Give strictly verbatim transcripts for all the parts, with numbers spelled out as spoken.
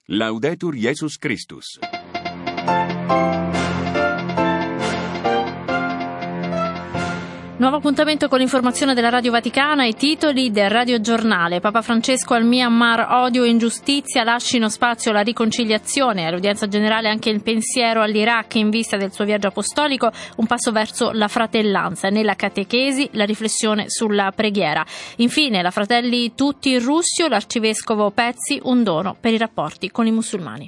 Laudetur Jesus Christus. Nuovo appuntamento con l'informazione della Radio Vaticana e titoli del radiogiornale. Papa Francesco al Myanmar, odio e ingiustizia lascino spazio alla riconciliazione. All'udienza generale anche il pensiero all'Iraq in vista del suo viaggio apostolico, un passo verso la fratellanza. Nella catechesi la riflessione sulla preghiera. Infine la Fratelli Tutti in Russio, l'arcivescovo Pezzi, un dono per i rapporti con i musulmani.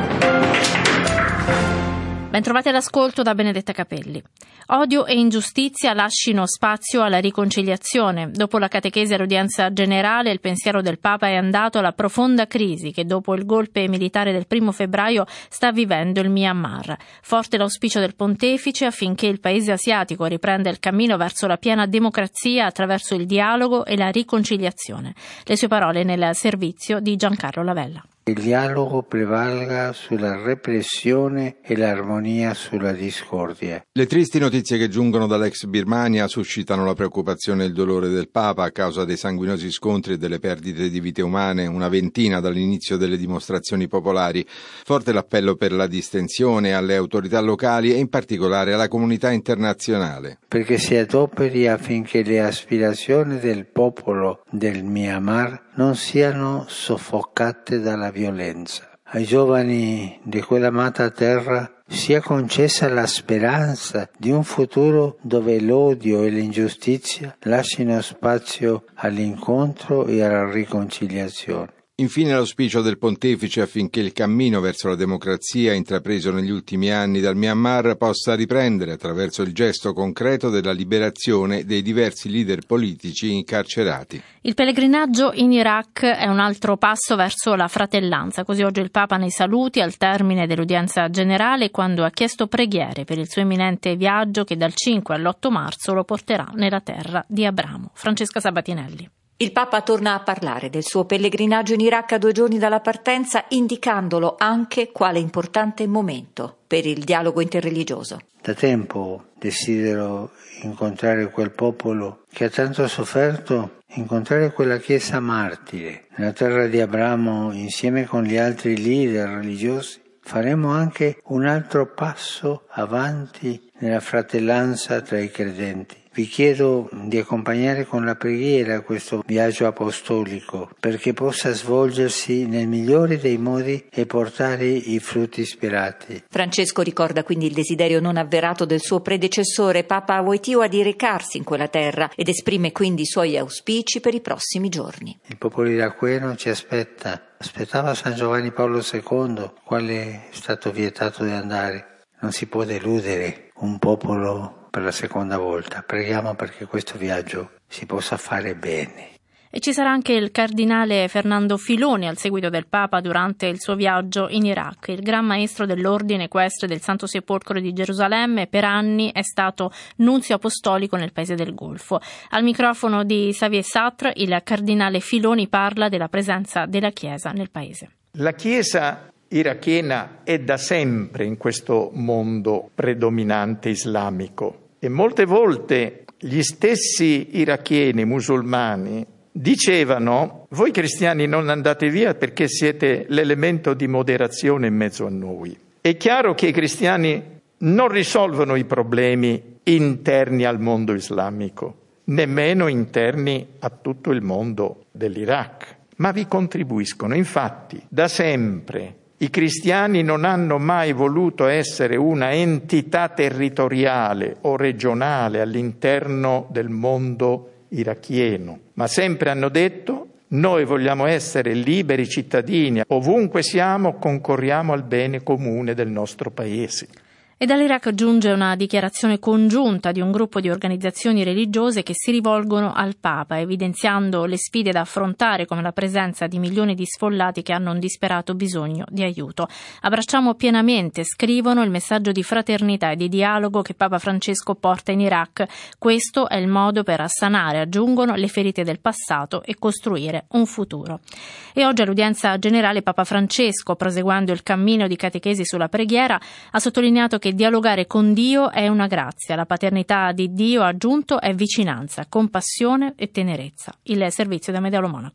Bentrovati all'ascolto da Benedetta Capelli. Odio e ingiustizia lascino spazio alla riconciliazione. Dopo la catechesi all'udienza generale, il pensiero del Papa è andato alla profonda crisi che dopo il golpe militare del primo febbraio sta vivendo il Myanmar. Forte l'auspicio del pontefice affinché il paese asiatico riprenda il cammino verso la piena democrazia attraverso il dialogo e la riconciliazione. Le sue parole nel servizio di Giancarlo Lavella. Il dialogo prevalga sulla repressione e l'armonia sulla discordia. Le tristi notizie che giungono dall'ex Birmania suscitano la preoccupazione e il dolore del Papa a causa dei sanguinosi scontri e delle perdite di vite umane, una ventina dall'inizio delle dimostrazioni popolari. Forte l'appello per la distensione alle autorità locali e in particolare alla comunità internazionale. Perché si adoperi affinché le aspirazioni del popolo del Myanmar non siano soffocate dalla violenza. Ai giovani di quell'amata terra sia concessa la speranza di un futuro dove l'odio e l'ingiustizia lasciano spazio all'incontro e alla riconciliazione. Infine l'auspicio del pontefice affinché il cammino verso la democrazia intrapreso negli ultimi anni dal Myanmar possa riprendere attraverso il gesto concreto della liberazione dei diversi leader politici incarcerati. Il pellegrinaggio in Iraq è un altro passo verso la fratellanza. Così oggi il Papa nei saluti al termine dell'udienza generale, quando ha chiesto preghiere per il suo imminente viaggio che dal cinque all'otto marzo lo porterà nella terra di Abramo. Francesca Sabatinelli. Il Papa torna a parlare del suo pellegrinaggio in Iraq a due giorni dalla partenza, indicandolo anche quale importante momento per il dialogo interreligioso. Da tempo desidero incontrare quel popolo che ha tanto sofferto, incontrare quella chiesa martire. Nella terra di Abramo, insieme con gli altri leader religiosi, faremo anche un altro passo avanti nella fratellanza tra i credenti. Vi chiedo di accompagnare con la preghiera questo viaggio apostolico perché possa svolgersi nel migliore dei modi e portare i frutti sperati. Francesco ricorda quindi il desiderio non avverato del suo predecessore Papa Wojtyła di recarsi in quella terra ed esprime quindi i suoi auspici per i prossimi giorni. Il popolo iracheno ci aspetta, aspettava San Giovanni Paolo secondo, quale è stato vietato di andare. Non si può deludere un popolo per la seconda volta. Preghiamo perché questo viaggio si possa fare bene. E ci sarà anche il cardinale Fernando Filoni al seguito del Papa durante il suo viaggio in Iraq. Il Gran Maestro dell'Ordine Equestre del Santo Sepolcro di Gerusalemme per anni è stato nunzio apostolico nel paese del Golfo. Al microfono di Xavier Sartre il cardinale Filoni parla della presenza della Chiesa nel paese. La Chiesa irachena è da sempre in questo mondo predominante islamico e molte volte gli stessi iracheni musulmani dicevano: voi cristiani non andate via perché siete l'elemento di moderazione in mezzo a noi. È chiaro che i cristiani non risolvono i problemi interni al mondo islamico, nemmeno interni a tutto il mondo dell'Iraq, ma vi contribuiscono. Infatti, da sempre i cristiani non hanno mai voluto essere una entità territoriale o regionale all'interno del mondo irachieno, ma sempre hanno detto: noi vogliamo essere liberi cittadini, ovunque siamo concorriamo al bene comune del nostro paese. E dall'Iraq giunge una dichiarazione congiunta di un gruppo di organizzazioni religiose che si rivolgono al Papa, evidenziando le sfide da affrontare come la presenza di milioni di sfollati che hanno un disperato bisogno di aiuto. Abbracciamo pienamente, scrivono, il messaggio di fraternità e di dialogo che Papa Francesco porta in Iraq. Questo è il modo per sanare, aggiungono, le ferite del passato e costruire un futuro. E oggi all'udienza generale Papa Francesco, proseguendo il cammino di catechesi sulla preghiera, ha sottolineato che dialogare con Dio è una grazia. La paternità di Dio, ha aggiunto, è vicinanza, compassione e tenerezza. Il servizio da Medialo Monaco.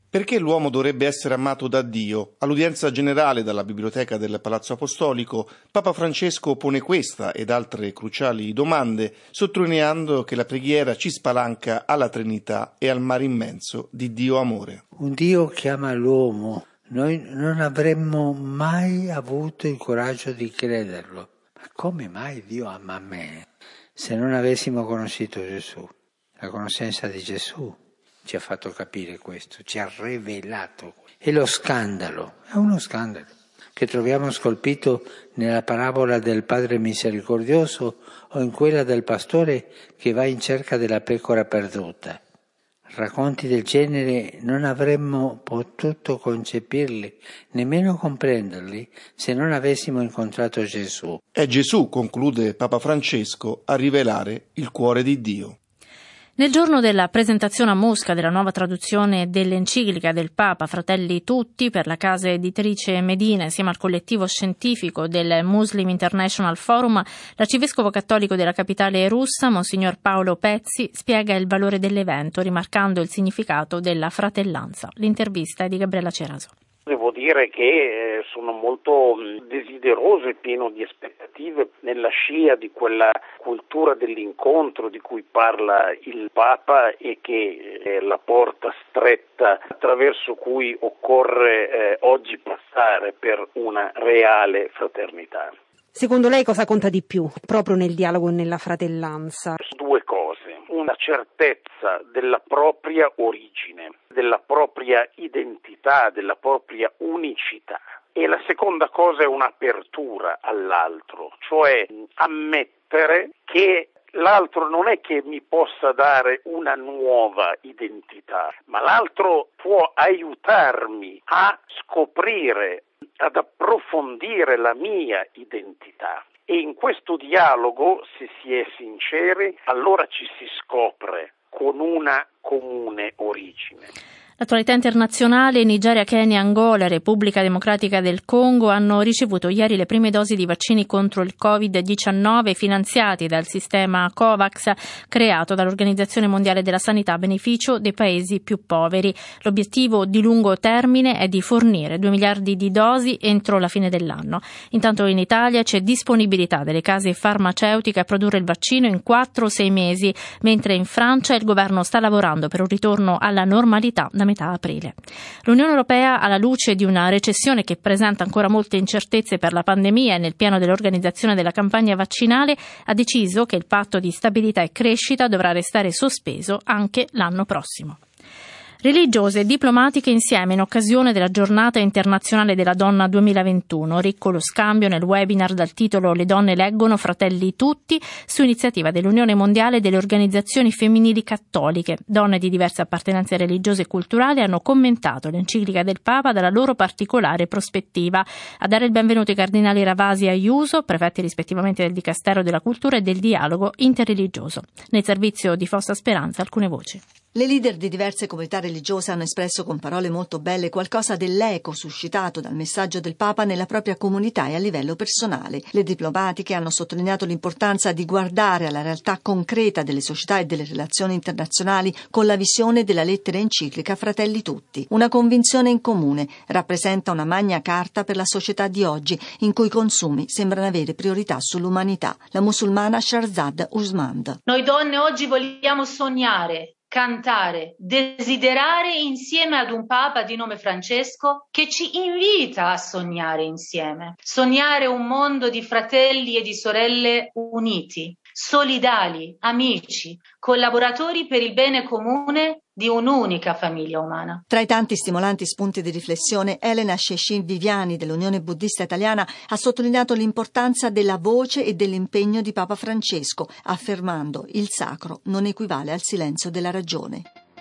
Perché l'uomo dovrebbe essere amato da Dio? All'udienza generale dalla Biblioteca del Palazzo Apostolico, Papa Francesco pone questa ed altre cruciali domande, sottolineando che la preghiera ci spalanca alla Trinità e al mare immenso di Dio amore. Un Dio che ama l'uomo, noi non avremmo mai avuto il coraggio di crederlo. Ma come mai Dio ama me? Se non avessimo conosciuto Gesù, la conoscenza di Gesù ci ha fatto capire questo, ci ha rivelato. E lo scandalo, è uno scandalo, che troviamo scolpito nella parabola del Padre misericordioso o in quella del pastore che va in cerca della pecora perduta. Racconti del genere non avremmo potuto concepirli, nemmeno comprenderli, se non avessimo incontrato Gesù. È Gesù, conclude Papa Francesco, a rivelare il cuore di Dio. Nel giorno della presentazione a Mosca della nuova traduzione dell'enciclica del Papa Fratelli Tutti per la casa editrice Medina insieme al collettivo scientifico del Muslim International Forum, l'arcivescovo cattolico della capitale russa, Monsignor Paolo Pezzi, spiega il valore dell'evento, rimarcando il significato della fratellanza. L'intervista è di Gabriella Ceraso. Devo dire che sono molto desideroso e pieno di aspettative nella scia di quella cultura dell'incontro di cui parla il Papa e che è la porta stretta attraverso cui occorre eh, oggi passare per una reale fraternità. Secondo lei cosa conta di più proprio nel dialogo e nella fratellanza? Due cose, una certezza della propria origine, della propria identità, della propria unicità, e la seconda cosa è un'apertura all'altro, cioè ammettere che l'altro non è che mi possa dare una nuova identità, ma l'altro può aiutarmi a scoprire, ad approfondire la mia identità. E in questo dialogo, se si è sinceri, allora ci si scopre con una comune origine. L'attualità internazionale: Nigeria, Kenya, Angola e Repubblica Democratica del Congo hanno ricevuto ieri le prime dosi di vaccini contro il covid diciannove finanziati dal sistema COVAX creato dall'Organizzazione Mondiale della Sanità a beneficio dei paesi più poveri. L'obiettivo di lungo termine è di fornire due miliardi di dosi entro la fine dell'anno. Intanto in Italia c'è disponibilità delle case farmaceutiche a produrre il vaccino in quattro o sei mesi, mentre in Francia il governo sta lavorando per un ritorno alla normalità da metà aprile. L'Unione Europea, alla luce di una recessione che presenta ancora molte incertezze per la pandemia e nel piano dell'organizzazione della campagna vaccinale, ha deciso che il patto di stabilità e crescita dovrà restare sospeso anche l'anno prossimo. Religiose e diplomatiche insieme in occasione della Giornata Internazionale della Donna duemilaventuno. Ricco lo scambio nel webinar dal titolo Le donne leggono, fratelli tutti, su iniziativa dell'Unione Mondiale delle Organizzazioni Femminili Cattoliche. Donne di diverse appartenenze religiose e culturali hanno commentato l'enciclica del Papa dalla loro particolare prospettiva. A dare il benvenuto i cardinali Ravasi e Ayuso, prefetti rispettivamente del Dicastero della Cultura e del Dialogo Interreligioso. Nel servizio di Fossa Speranza alcune voci. Le leader di diverse comunità religiose hanno espresso con parole molto belle qualcosa dell'eco suscitato dal messaggio del Papa nella propria comunità e a livello personale. Le diplomatiche hanno sottolineato l'importanza di guardare alla realtà concreta delle società e delle relazioni internazionali con la visione della lettera enciclica Fratelli Tutti. Una convinzione in comune, rappresenta una magna carta per la società di oggi, in cui i consumi sembrano avere priorità sull'umanità. La musulmana Shahrzad Usmand. Noi donne oggi vogliamo sognare, cantare, desiderare insieme ad un Papa di nome Francesco che ci invita a sognare insieme. Sognare un mondo di fratelli e di sorelle uniti, solidali, amici, collaboratori per il bene comune di un'unica famiglia umana. Tra i tanti stimolanti spunti di riflessione, Elena Cecin Viviani dell'Unione Buddista Italiana ha sottolineato l'importanza della voce e dell'impegno di Papa Francesco, affermando: il sacro non equivale al silenzio della ragione.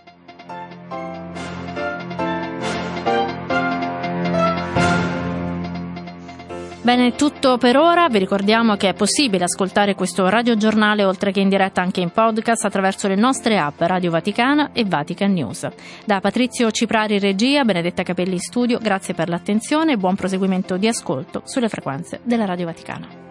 Bene, tutto per ora. Vi ricordiamo che è possibile ascoltare questo radiogiornale oltre che in diretta anche in podcast attraverso le nostre app Radio Vaticana e Vatican News. Da Patrizio Ciprari regia, Benedetta Capelli in studio, grazie per l'attenzione e buon proseguimento di ascolto sulle frequenze della Radio Vaticana.